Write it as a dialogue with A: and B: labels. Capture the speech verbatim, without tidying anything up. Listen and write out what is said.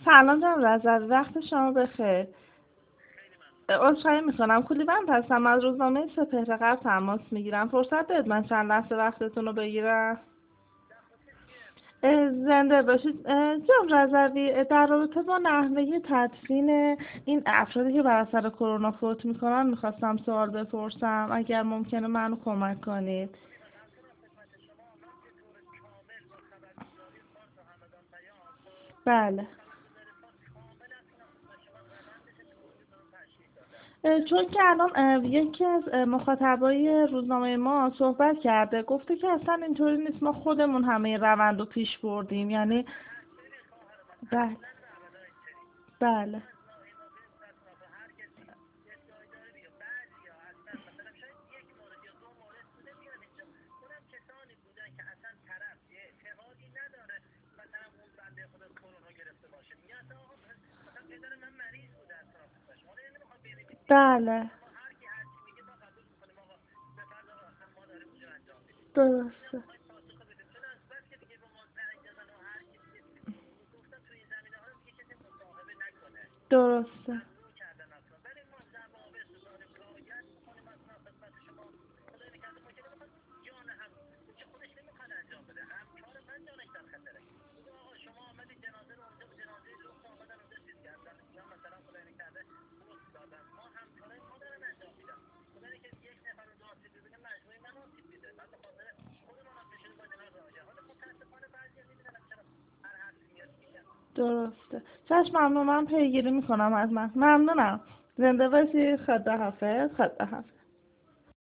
A: سلام جان رضوی، وقت شما بخیر. عذرخواهی میکنم، کولیوند هستم، از روزنامه سپهر تماس میگیرم. فرصت دارید من چند لحظه وقتتون رو بگیرم؟ اه، زنده باشید. اه، جان رضوی، در رابطه با نحوه تدفین این افرادی که بر اثر کرونا فوت میکنن میخواستم سوال بپرسم، اگر ممکنه منو کمک کنید. بله. اه، چون که الان اه، یکی از اه، مخاطبای روزنامه ما صحبت کرده، گفته که اصلا اینطوری نیست، ما خودمون همه روند رو پیش بردیم، یعنی. بله. بله. بله. درسته. درسته. درسته. چشم، ممنون، من پیگیری میکنم از من. ممنونم. زنده باشی. خدا حافظ. خدا حافظ.